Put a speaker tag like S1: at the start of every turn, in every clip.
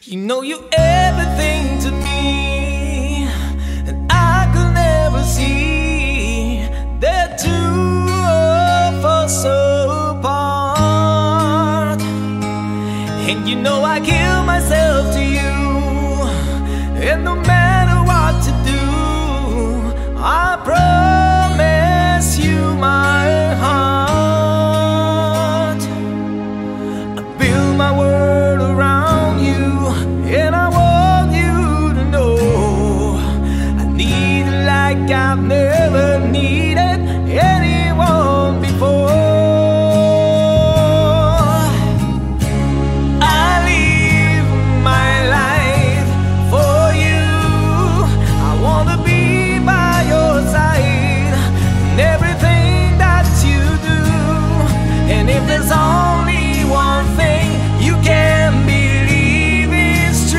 S1: You know you're everything to me, and I could never see that two of us so apart. And you know I give myself to you, and no matter what to do, I promise you my heart. I build my world around you, and I want you to know I need you like I've never needed anyone before. I live my life for you. I wanna be by your side in everything that you do. And if there's only one thing you can believe is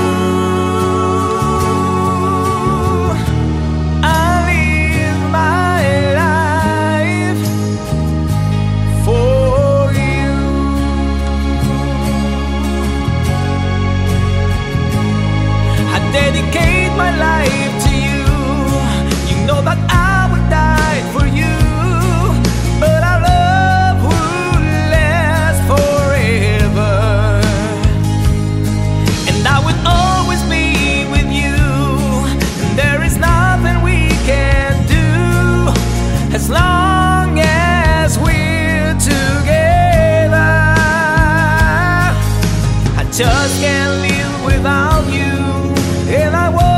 S1: true, I live my life for you. I dedicate my life to you. You know that I would die for you, but our love would last forever. And I would always be with you, and there is nothing we can do as long as we're together. I just can't live without you, and I won't